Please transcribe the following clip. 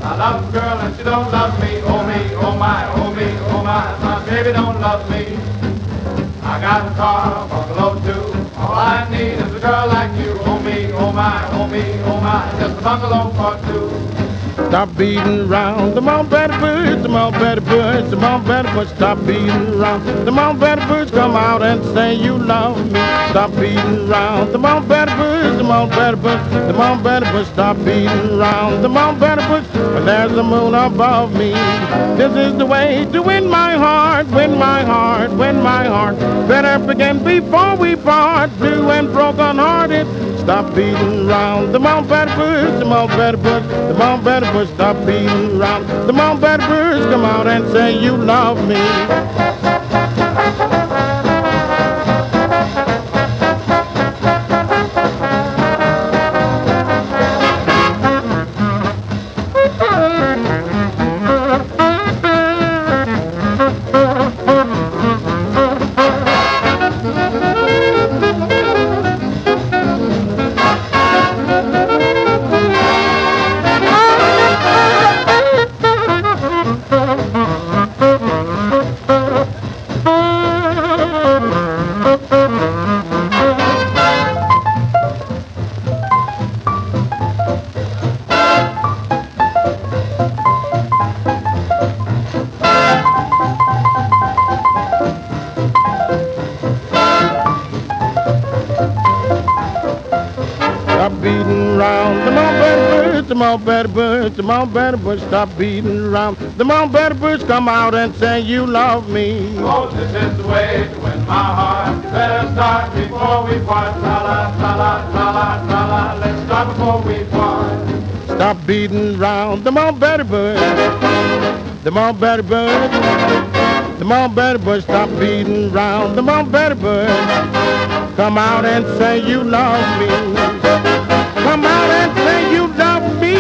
I love a girl and she don't love me. Oh me, oh my, oh me, oh my baby don't love me. I got a car, bungalow too. All I need is a girl like you. Oh me, oh my, oh me, oh my, just a bungalow for two. Stop beating round the Mount Betty Bush, the Mount Betty Bush, the Mount Betty Bush. Stop beating round the Mount Betty Bush. Come out and say you love me. Stop beating round the Mount Betty Bush, the Mount Betty Bush, the Mount Betty Bush. Stop beating round the Mount Betty Bush when there's a moon above me. This is the way to win my heart, win my heart, win my heart. Better begin before we part, blue and broken hearted. Stop beating round the Mount Betty Bush, the Mount Betty Bush, the Mount Betty Bush. Stop beating round the Mount Betty Bush. Come out and say you love me. Stop beating round the Mount Betty Bush, the Mount Betty Bush, the Mount Betty Bush. Stop beating round the Mount Betty Bush. Come out and say you love me. Oh, this is the way to win my heart. You better start before we part. La la la la la la la la. Let's start before we part. Stop beating round the Mount Betty Bush, the Mount Betty Bush, the Mount Betty Bush. Stop beating round the Mount Betty Bush. Come out and say you love me. Come out and say you love me.